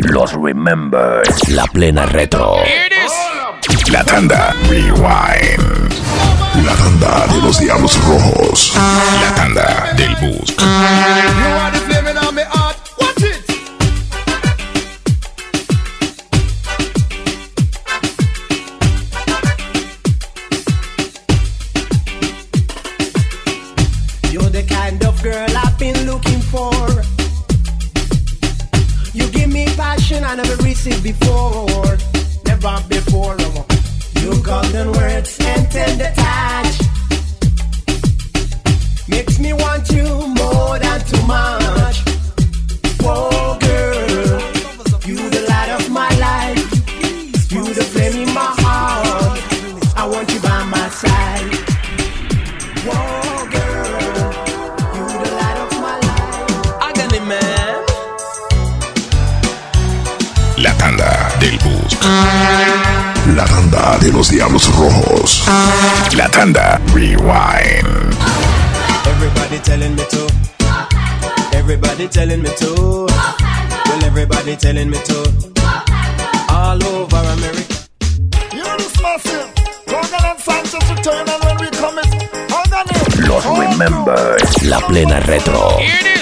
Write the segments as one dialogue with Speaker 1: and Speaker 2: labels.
Speaker 1: Los Remembers.
Speaker 2: La plena retro.
Speaker 1: La tanda Rewind.
Speaker 3: La tanda de los Diablos Rojos.
Speaker 1: La tanda del bus.
Speaker 4: You're the kind of girl I've been looking for. You give me passion I never received before. Never before. Your golden words and tender touch makes me want you more than too much. Oh girl, you the light of my life. You the flame in my heart. I want you by my side. Whoa girl, you the light of my life. Agony man.
Speaker 1: La tanda del bus.
Speaker 3: La tanda de los Diablos Rojos.
Speaker 1: La tanda Rewind.
Speaker 4: Everybody telling me to. Everybody telling me to. Well, everybody telling me to. All over America.
Speaker 5: You know this massive. Gungan and Sanchez return and when we come it.
Speaker 1: Los Remembers.
Speaker 2: La plena retro.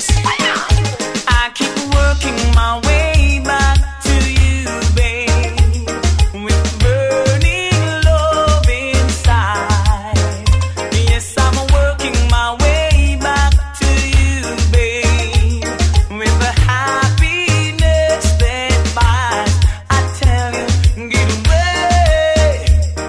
Speaker 6: I keep working my way back to you, babe, with burning love inside. Yes, I'm working my way back to you, babe, with the happiness that buys. I tell you, get away.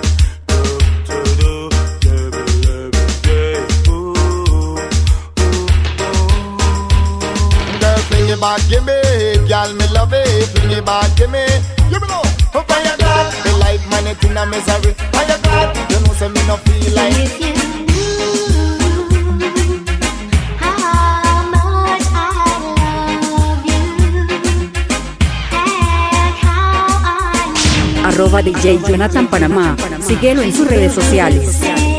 Speaker 5: Girl, bring it back, give me. Girl, me love it. Bring it back, give me. You know, oh, by your God, the life man it in a misery. By your God, you know, say me no feel like.
Speaker 7: If you knew how much I love you and how I need
Speaker 8: @DJ Jonathan Panamá. Síguelo en sus redes sociales.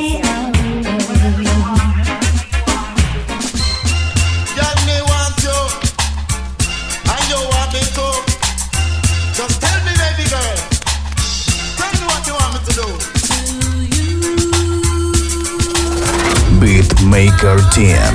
Speaker 5: Girl, me want you, and you want me too. Just tell me, baby girl. Tell me what you want me to do.
Speaker 2: Beatmaker Team.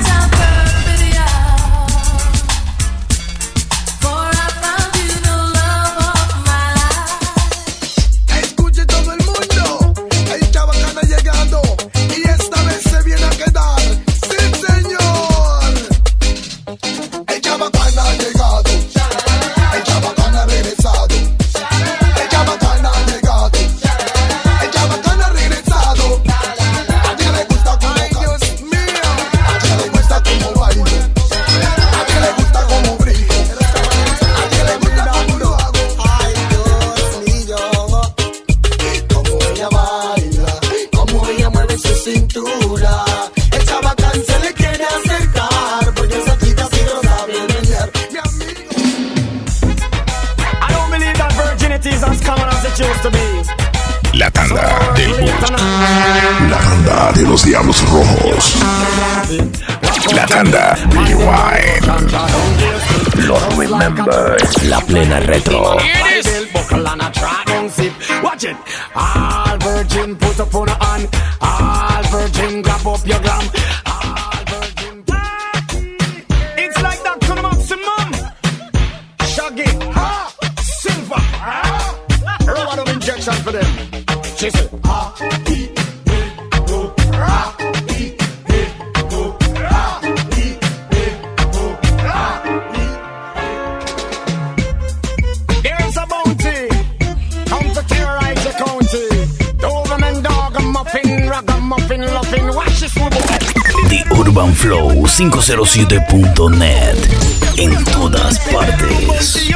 Speaker 5: Escuche todo el mundo, el Chabacana llegando y esta vez se viene a quedar. ¡Sí, señor! El Chabacana ha llegado, el Chabacana ha regresado, el Chabacana ha llegado, el Chabacana ha regresado. A ti le gusta como Dios mío, a ti le gusta como bailo, a ti le gusta como brillo, a ti le gusta como lo hago. Ay, Dios mío. Como ella baila, como ella mueve su cintura. El Chabacán se le quiere acercar, porque esa chica sí lo sabe vender. Mi amigo.
Speaker 4: I don't believe that virginity is as common as it used to be.
Speaker 1: La tanda del bus.
Speaker 3: La tanda de los Diablos Rojos.
Speaker 1: La tanda Rewind. Los Remembers.
Speaker 2: La plena retro.
Speaker 4: Bible buckle and a try down sip. Watch it. All virgin put up on a hand. All virgin grab up your glam. All virgin party. It's like that to the maximum. Shaggy. Ha. Silver. Ha. Rubber of injection for them. She said. Ha. He. Go. Ha. He. Go. Ha. He. Go. Ha. There's a bounty. Come to terrorize the county. Doberman dog, a muffin, ragamuffin, loving. Watch this one.
Speaker 2: The Urban Flow 507.net. En todas partes.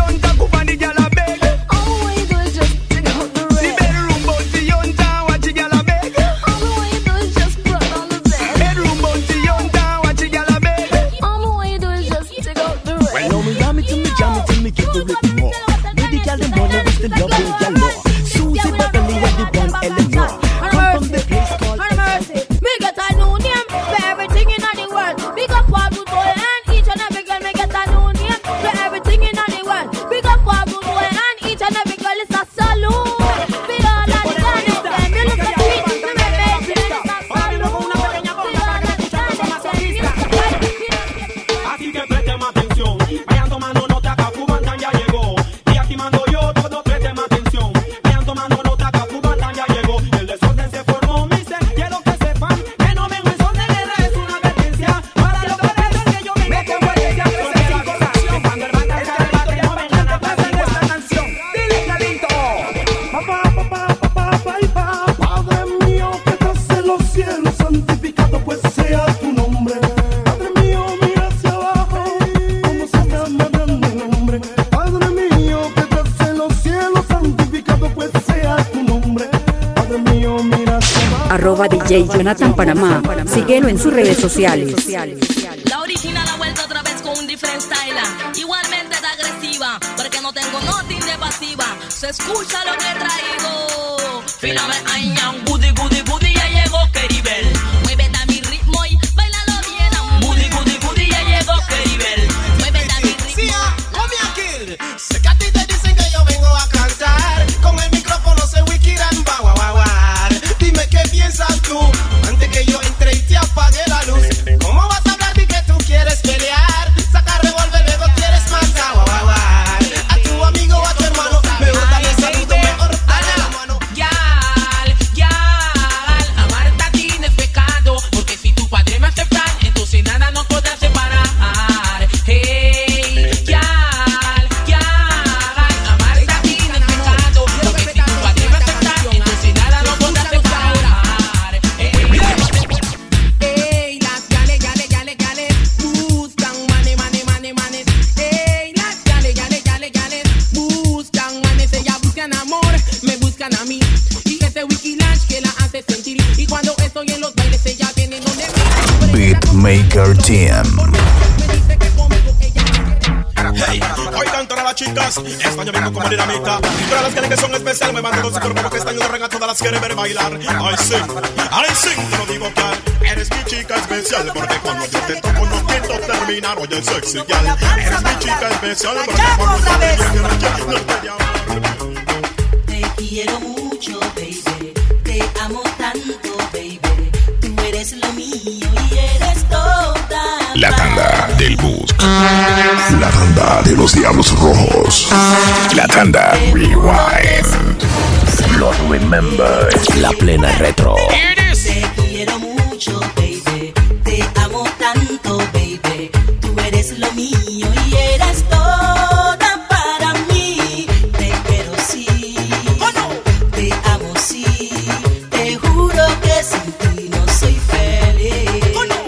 Speaker 4: Susie Beverly and the one Eleanor. Come from the place called
Speaker 7: Mercy. Me get a new name for everything in the world. Big up all good boy and each and every girl. Me get a new name for everything in the world. Big up all good boy
Speaker 8: @DJ Jonathan Panamá. Síguelo en sus redes sociales.
Speaker 9: La original ha vuelto otra vez con un different style. Igualmente de agresiva, porque no tengo nothing de pasiva. Se escucha lo que he traído. Fíjame, ay, goody, goody, goody, ya llegó Keribel. Muévete a mi ritmo y bailalo bien. Goody, goody, goody, ya llegó Keribel. Muévete a mi ritmo.
Speaker 10: Sí, Kill. Sé que a ti te dicen que yo vengo a cantar. Con el micrófono se wikiramba, guau, guau, guau. Dime qué piensas tú, antes que yo entre y te apague la luz. ¿Cómo vas a hablar de que tú quieres pelear? Saca revólver, luego quieres matar, guau, guau, guau. A tu amigo o a tu hermano, mejor dale saludo, mejor dale la mano.
Speaker 6: Amarte a ti no es pecado, porque si tu padre me acepta, entonces nada nos podrá separar. Hey, amarte a ti no es pecado, porque si tu padre me acepta, entonces nada nos podrá separar. Hey, las gales buscan money. Hey, las gales buscan manes, ellas buscan amor, me buscan a mí. Y ese Wikilash que la hace sentir. Y cuando estoy en los bailes, ella viene donde mí.
Speaker 2: Beatmaker Team.
Speaker 10: Hey, oigan todas las chicas, esta yo vengo como dinamita. Pero las que son especiales me mandan su cuerpo porque están en a todas las quieren ver bailar. I sing, te lo digo claro. Eres mi chica especial porque cuando yo te toco no quiero terminar. Oye, sexy girl, eres mi chica especial porque cuando yo te llamo.
Speaker 11: Te quiero mucho, baby. Te amo tanto, baby. Tú eres lo mío y eres toda.
Speaker 1: La tanda del bus.
Speaker 3: La tanda de los Diablos Rojos.
Speaker 1: La tanda Rewind. Los Remembers.
Speaker 2: La plena retro.
Speaker 11: Te quiero mucho, baby. Te amo tanto, baby. Tú eres lo mío y eres toda para mí. Te quiero sí. Te amo sí. Te juro que sin ti no soy feliz.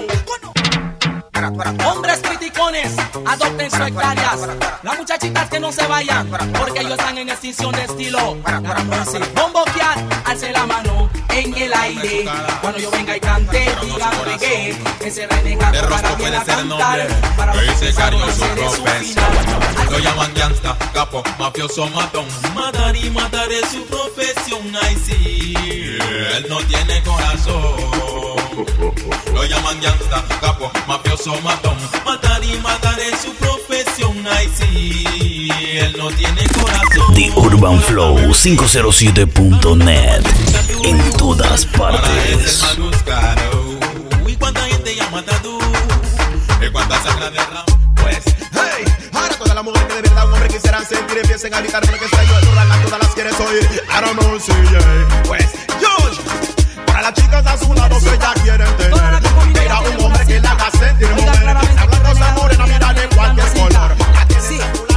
Speaker 6: Hombres criticones, adopten sus hectáreas. Las muchachitas que no se vayan, porque ellos están en extinción de estilo. Bomboquear, alce la mano en el aire. Cuando yo venga y cante, digan reggae. Ese renegado
Speaker 12: El
Speaker 6: para
Speaker 12: rostro
Speaker 6: que
Speaker 12: puede
Speaker 6: la
Speaker 12: ser el
Speaker 6: cantar.
Speaker 12: nombre,
Speaker 6: Para
Speaker 12: pero
Speaker 6: los
Speaker 12: dice cariño su
Speaker 6: pensadores de su
Speaker 12: profesión.
Speaker 6: final.
Speaker 12: Lo llaman gangsta, capo, mafioso, matón. Matar y matar es su profesión, ay sí. Él no tiene corazón. Lo llaman gangsta, capo, mafioso, matón. Matar y matar es su profesión, ay sí. Él no tiene corazón.
Speaker 2: The Urban Flow 507.net. En todas
Speaker 12: Para él es
Speaker 2: partes.
Speaker 12: el más buscado. ¿Y cuánta gente ya ha matado? ¿Y cuánta sangre derrama?
Speaker 10: Pues, hey, ahora todas las mujeres que de verdad un hombre quisieran sentir empiecen a gritar porque está yo a todas las quieres oír. I don't know, sí, yeah. Pues, yo, para las chicas a su lado que ya quieren tener. Mira un hombre que la haga sentir mujer. Hablan cosas morenas, mira de cualquier color.
Speaker 6: Sí.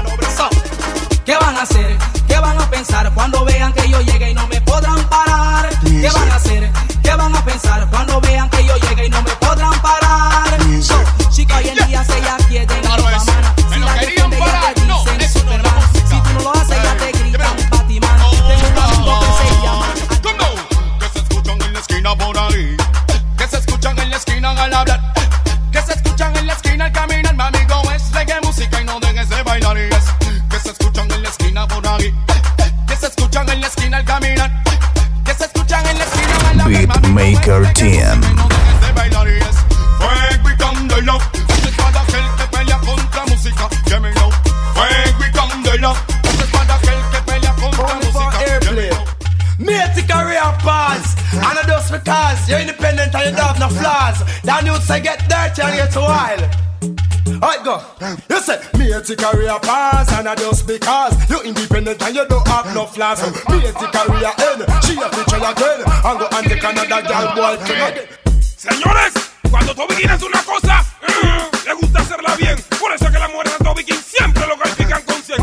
Speaker 6: ¿Qué van a hacer? ¿Qué van a pensar cuando vean que yo llegue y no me podrán parar? ¿Qué van a hacer? ¿Qué van a pensar cuando vean que yo llegue y no me podrán parar? So, chica, hoy en día se ya quieren Aquaman. Si la defiende ya te dicen Superman. Si tú no lo haces ya te gritan Batman. Tengo un amigo que se llama
Speaker 10: Que se escuchan en la esquina por ahí. Que se escuchan en la esquina al hablar. Que se escuchan en la esquina al caminar. Mi amigo es reggae música y no dejes de bailar. Y es que se escuchan en la esquina por ahí. Que se escuchan en la esquina al caminar. Que se escuchan en la esquina al hablar.
Speaker 2: Beatmaker Team.
Speaker 10: No dejes de bailar y es fuego y candela. Esta es para aquel que pelea contra música. Yeah, me know. Fuego y candela. Esta es para aquel que pelea contra música. Yeah, me know.
Speaker 13: Mate career pass, and I just because you're independent and you don't have no flaws. Then you say get dirty and get wild. Alright, go. You say, mate career pass, and I just because you're independent and you don't have no flaws. Mate career end, she a picture again, and go and take another girl boy again.
Speaker 14: Señores, cuando Toby King hace una cosa, le gusta hacerla bien. Por eso es que las mujeres de Toby King siempre lo califican con 100.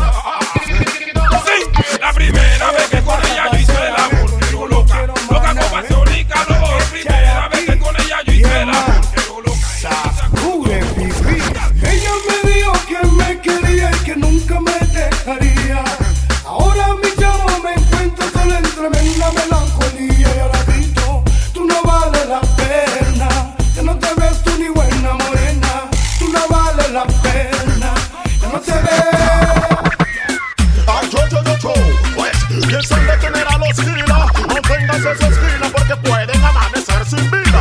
Speaker 14: Sí, la primera vez que con ella yo hice el amor, pero loca como pasiónica, no. Primera vez que con ella yo hice el amor, pero loca.
Speaker 5: Ella me dijo que me quería y que nunca me dejaría. Ahora mi chavo me encuentro solo en tremenda melancolía. Y ahora grito, tú no
Speaker 15: piensan detener a los gilas. Manténganse su esquina porque pueden amanecer sin vida.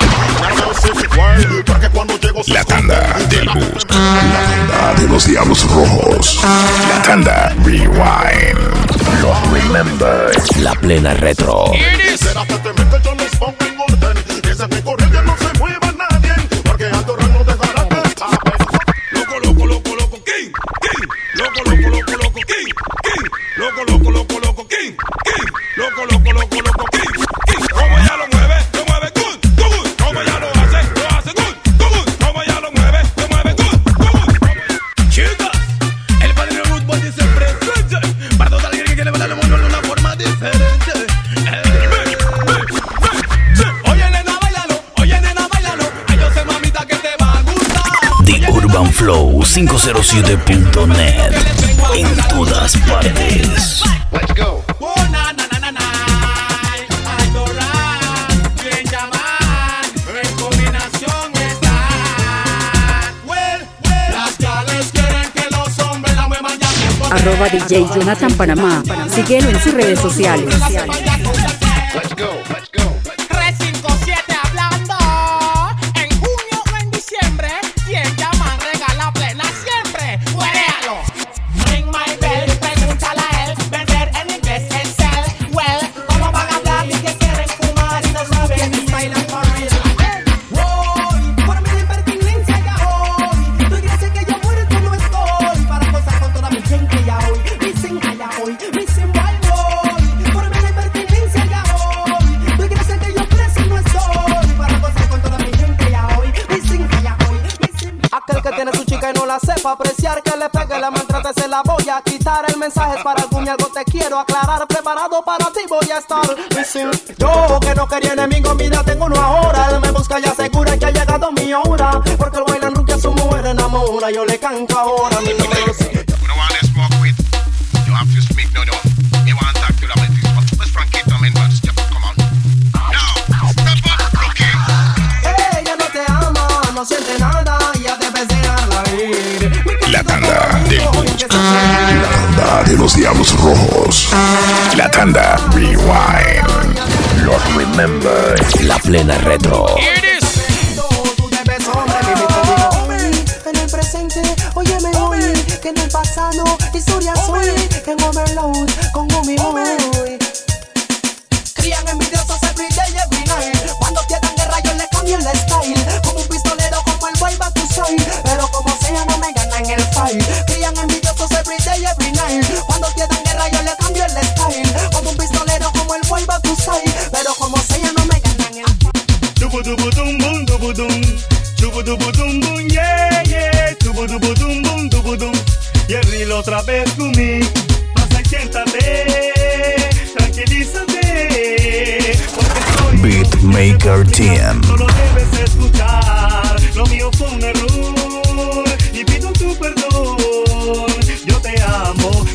Speaker 15: Porque cuando llego
Speaker 1: La tanda del bus.
Speaker 3: La tanda de los diablos rojos.
Speaker 1: La tanda Rewind. Los Remembers.
Speaker 2: La plena retro.
Speaker 15: Sinceramente yo les pongo en orden. Ese que corre que no se mueva nadie. Porque Aldo Ran no dejará que escape.
Speaker 14: Loco, loco, loco, loco, King, King. Loco, loco, loco, loco, King, King. Loco, loco, loco, loco, King, King. Loco, loco, loco, loco, King, King. Como ella lo mueve good, good. Como ella lo hace good, good. Como ella lo mueve good, good. Chicas, el padre de fútbol dice presente. Para toda alguien que quiere ver al mundo de una forma diferente. Oye, nena, bailalo. Ay, yo sé, mamita, que te va a gustar.
Speaker 2: The Urban Flow 507.net. En todas partes.
Speaker 15: Let's go.
Speaker 8: Arroba DJ Jonathan Panamá. Síguelo en sus redes sociales.
Speaker 15: Let's go.
Speaker 10: 357 hablando. En junio o en diciembre, quien llama regala plena siempre. Huérealo. Ring my bell, pregúntale a él. Vender en inglés es sell. Well, ¿cómo van a hablar y que quieren fumar y no saben ni bailan for real? Voy, por mi impertinencia ya hoy. Tú dices que yo muerto no estoy. Para cosas con toda mi gente ya hoy. Missing allá hoy, missing bye boy. Por mi impertinencia ya hoy. Tú dices que yo preso no estoy. Para cosas con toda mi gente ya hoy. Missing allá hoy, missing. Aquel que tiene su chica y no la sepa apreciar, que le pegue, la maltrate, se la voy a quitar. El mensaje es para algún y algo te quiero aclarar. Preparado para ti voy a estar. Missing. Yo que no quería enemigo, mira, tengo uno ahora. Él me busca y asegura que ha llegado mi hora. Porque el bailan rubia, su mujer enamora. Yo le canto ahora mi número 6.
Speaker 16: You don't want to smoke with. You have to speak, no. You want to talk to them. What's Franquito, man? Come on. No, step up, rookie.
Speaker 10: Ella no te ama, no siente nada. Ya debes dejarla ir.
Speaker 1: La tanda del bus.
Speaker 3: La tanda de los diablos rojos.
Speaker 1: La tanda Rewind. Los Remembers.
Speaker 2: La plena retro.
Speaker 10: Tú debes sobrevivir en el presente, óyeme hoy, que en el pasado historia soy, en overload, con Gumi Boy. Crían envidiosos every day, every night. Cuando tienen guerra yo le cambio el style. Como un pistolero, como el boy back to side. Pero como sea no me ganan el fight. Crían envidiosos every day, every night. Cuando tienen guerra yo le cambio el style. Como un pistolero, como el boy back to side. Pero como sea no me ganan el fight.
Speaker 15: Dubudubudum, dubudum. Dubudubudum, yeah. Dubudubudum. Y el reel otra vez conmigo. Pasa y siéntate. Tranquilízate. Porque soy
Speaker 2: Beatmaker Team.
Speaker 15: solo debes escuchar. Lo mío fue un error. Y pido tu perdón. Yo te amo.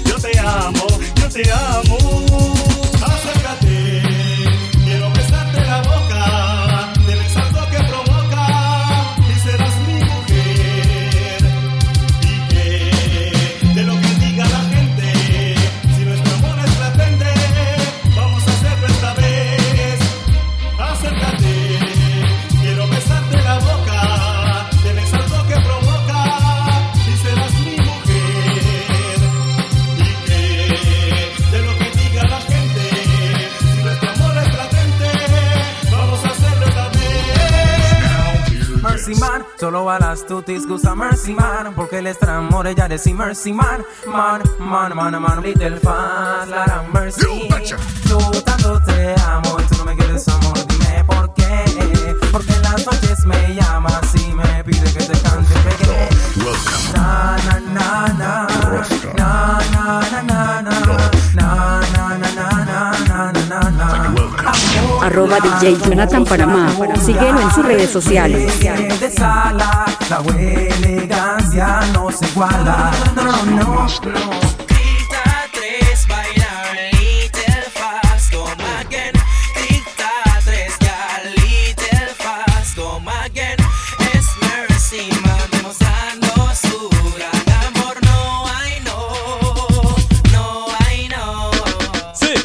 Speaker 15: Acércate. Quiero besarte la boca. Tienes algo que provoca. Y serás mi mujer. Y que de lo que diga la gente, si nuestro amor es latente, vamos a hacerlo esta vez. Acércate. Quiero besarte la boca. Tienes algo que provoca. Y serás mi mujer. Y que de lo que diga la gente, si nuestro amor es latente, vamos a hacerlo esta vez.
Speaker 17: Mercy man, solo a las tutis gusta Mercy man, porque el extra amor ella decía Mercy man, man, little fast, la Mercy. Yo tanto te amo y tú no me quieres amor, dime por qué. Porque en las noches me llamas y me pide que te cante reggae. Na na na na, na na na na na, na na na na na na na.
Speaker 8: Arroba DJ Jonathan Panamá. Síguelo en sus redes sociales.
Speaker 17: De sala, la elegancia no se iguala. No. Grita tres, bailar little fast, come again. Grita tres, ya little fast, come again. Es Mercy man demostrando su gran amor. No, I know. Sí.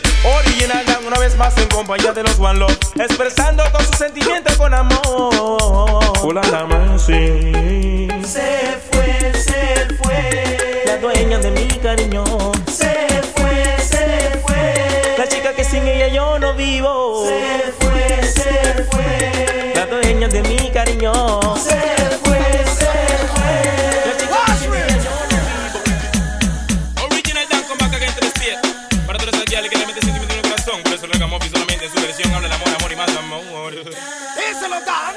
Speaker 17: compañía de los One Love, expresando con sus sentimientos con amor. Hola, la Mercy. Se fue, la dueña de mi cariño. Se fue, la chica que sin ella yo no vivo. Se fue, la dueña de mi cariño. Se fue, la chica que sin ella yo no vivo.
Speaker 14: Original Dan come back again to the state. Para todos los que le meten sentimiento en el corazón. Por eso Ragamuffin solamente en su versión habla de amor, amor y más amor.
Speaker 5: Díselo, Dan.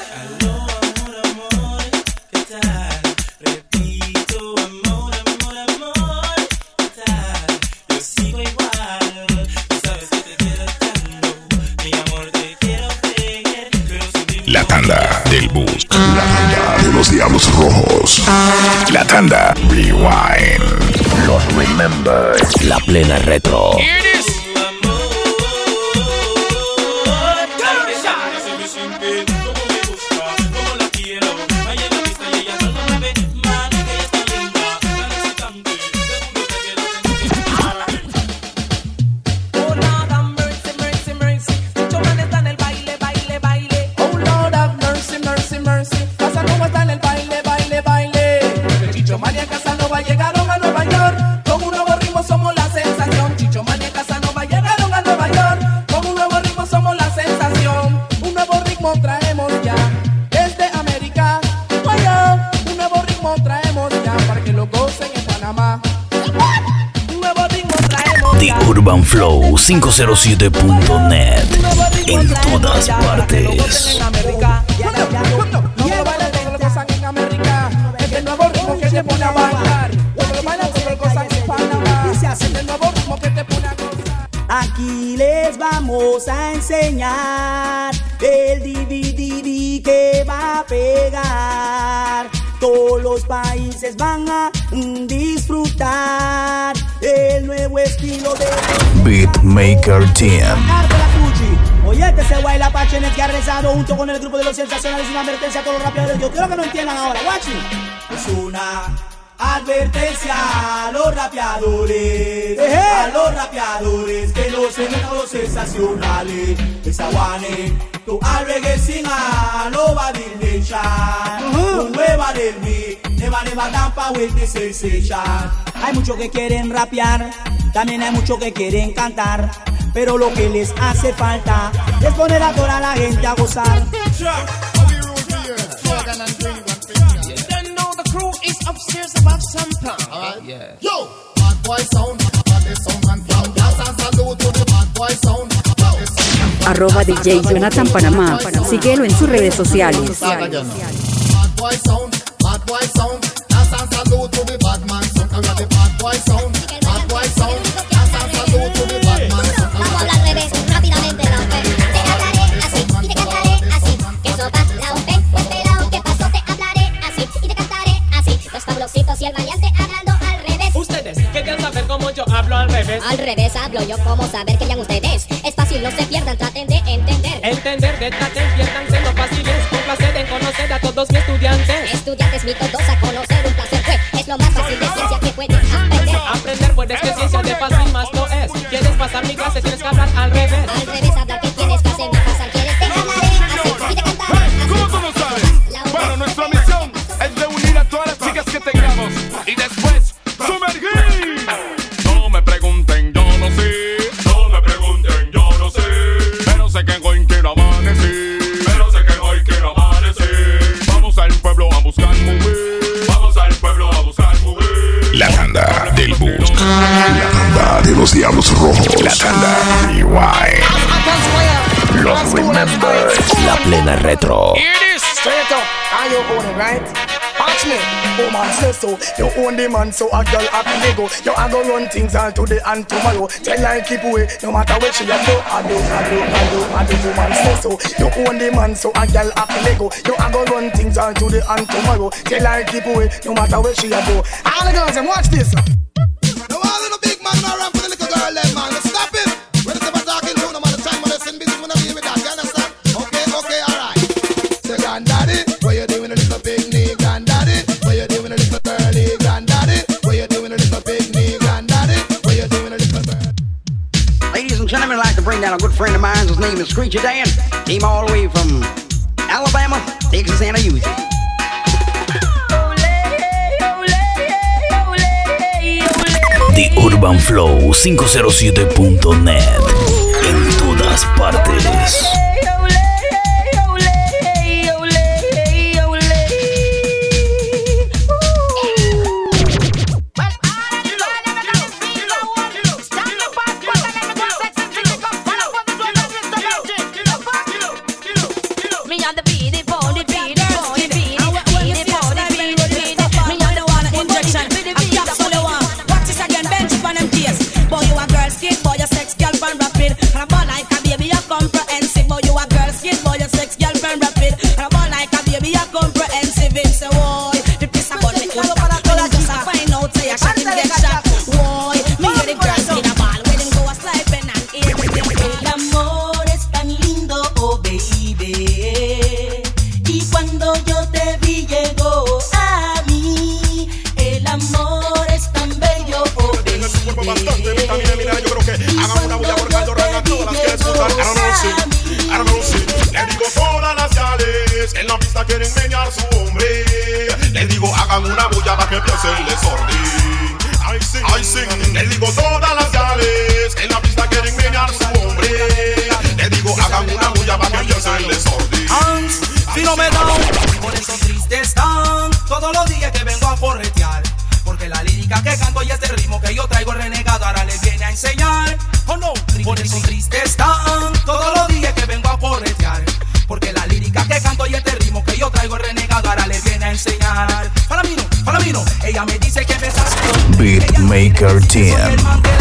Speaker 1: La tanda del bus.
Speaker 3: La tanda de los Diablos Rojos.
Speaker 1: La tanda Rewind. Los Remembers.
Speaker 2: La plena retro. UrbanFlow507.net en todas partes.
Speaker 18: Aquí les vamos a enseñar el DVD que va a pegar. Todos los países van a disfrutar el nuevo estilo de
Speaker 2: Beatmaker Team.
Speaker 18: Oye, este se baila Pachenet que ha rezado junto con el grupo de los sensacionales. Una advertencia a todos los rapeadores. Yo quiero que no entiendan ahora, guachi. Es una advertencia a los rapeadores, a los rapeadores que no se metan los sensacionales. Esa guane, tu alregue sin a lo va a dirnechar. Un nueva del beat, neva tampa with the sensation. Hay muchos que quieren rapear, también hay muchos que quieren cantar, pero lo que les hace falta es poner a toda la gente a gozar.
Speaker 5: Upstairs about some time. Alright, yeah. Yo, bad boy sound, bad sound and sound. Dance and salute to the bad boy sound.
Speaker 8: @DJ Jonathan Panamá. Síguelo en sus redes sociales.
Speaker 5: Bad boy sound, bad boy sound. Dance and salute to the bad man sound. We are the bad boy sound, bad boy sound. Dance and salute to the bad man sound.
Speaker 19: Vamos a hablar al revés, rápidamente la OP. Te hablaré así y te cantaré así. Que sopa la OP, pues pelao, ¿qué pasó? Te hablaré así y te cantaré así. Los fabulosos y el variante hablando al revés.
Speaker 17: Ustedes querían saber cómo yo hablo al revés.
Speaker 19: Al revés hablo yo, ¿cómo saber que ya ustedes? Es fácil, no se pierdan, traten de entender.
Speaker 17: Entender, de traten, piérdanse, lo fácil es un placer en conocer a todos mis estudiantes.
Speaker 19: Estudiantes, mi todos a conocer, un placer fue. Es lo más fácil de ciencia que puedes aprender.
Speaker 17: Aprender puedes que ciencia de fácil más no es. Quieres pasar mi clase, tienes que hablar al revés.
Speaker 19: Al revés hablar que tienes que hacer, mi pasar quieres. Te hablaré así y te cantaré así.
Speaker 14: ¿Cómo tú no sabes? Bueno, nuestra misión es reunir a todas las chicas que tengamos y después sumergir. No me pregunten, yo no sé. No me pregunten, yo no sé. Pero sé que hoy quiero amanecer. Pero sé que hoy quiero amanecer. Vamos al pueblo a buscar mujer. Vamos al pueblo a buscar mujer.
Speaker 1: La tanda del bus.
Speaker 3: La tanda de los Diablos Rojos.
Speaker 1: La tanda Rewind. Los Remembers.
Speaker 2: La plena retro.
Speaker 5: Straight up, and you own it, right? Watch me, oh man says so. You own the man, so a girl happy they go. You a go run things all today and tomorrow. Tell her keep away, no matter what she a do. I do, woman says so. You own the man, so a girl happy they go. You a go run things all today and tomorrow. Tell her keep away, no matter what she a do. All the girls, them watch this. No all in a big man, no run for the little girl, them man. Let's stop him. When it's about talking to them all the time, when they send business, when I deal with that, you understand? Okay, alright. Say, granddaddy, what you doing a little picnic? Granddaddy, what you doing a little girly? Granddaddy, what you doing a little picnic? Granddaddy, what you doing a little bird?
Speaker 20: Ladies and gentlemen, I'd like to bring down a good friend of mine. His name is Screechy Dan. Came all the way from Alabama, Texas, and a youth.
Speaker 2: The Urban Flow 507.net. En todas partes. Beatmaker Team.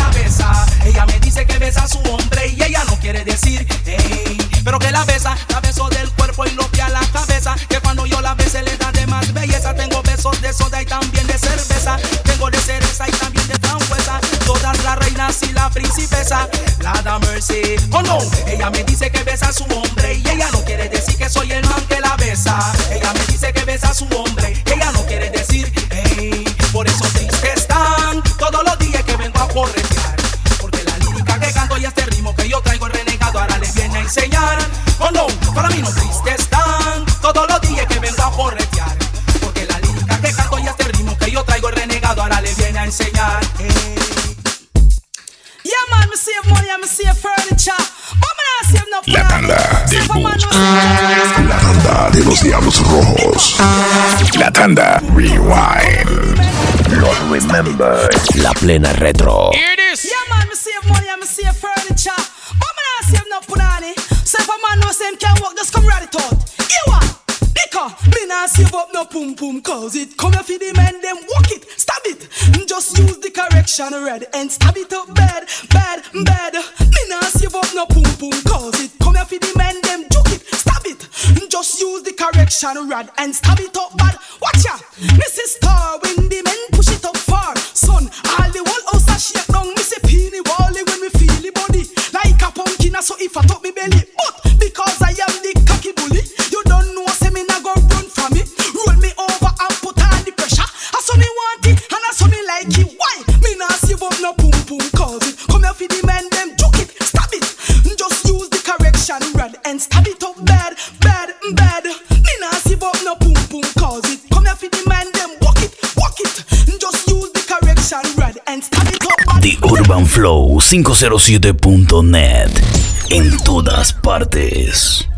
Speaker 6: Ella me dice que besa a su hombre y ella no quiere decir hey, pero que la beso del cuerpo y lo pia la cabeza. Que cuando yo la bese le da de más belleza. Tengo besos de soda y también de cerveza. Tengo de cereza y también de frambuesa. Todas las reinas y la principesa. La da mercy. Oh no, ella me dice que besa a su hombre y ella no quiere decir que soy el man que la besa. Ella me dice que besa a su hombre y ella no quiere decir hey, por eso triste están todos los días que vengo a corretear. Porque la lírica que canto y este ritmo que yo traigo el renegado ahora les viene a enseñar. Oh no, para mí no triste están todos los días que vengo a corretear. Porque la lírica que canto y este ritmo que yo traigo el renegado ahora les viene a enseñar. Hey. Yeah man, me save money and me save furniture.
Speaker 1: La tanda del bus.
Speaker 3: La tanda de los Diablos Rojos.
Speaker 1: La tanda Rewind. Los Remembers.
Speaker 2: La plena retro.
Speaker 6: Yeah man, me save money and me save furniture. But me not save no punani. So if a man knows him can work, just come ready to it. You what? Because me not save up no pum pum. Cause it come for the men, them walk it, stab it. Just use the correction red and stab it up bad. Me not save up no pum pum. Cause it come for the men, them juke it, stab it. Just use the correction rod and stab it up bad. Watch out, Mrs. Star when the men push it up far. Son, all the whole house a shake down. Me say peeny wally when me feel the body like a pumpkin. So if I top me belly, but because I am the cocky bully, you don't know say me not go run from me. Roll me over and put on the pressure. I saw me want it and I saw me like it. Why? Me not save up no pum pum. Cause it come here for the men, them juke it, stab it. Just use the correction rod and stab it up bad. Me not save up no pum pum. Cause it come here for the men, them walk it. Just use the correction rod and stab it up bad.
Speaker 2: The Urban Flow 507.net. En todas partes.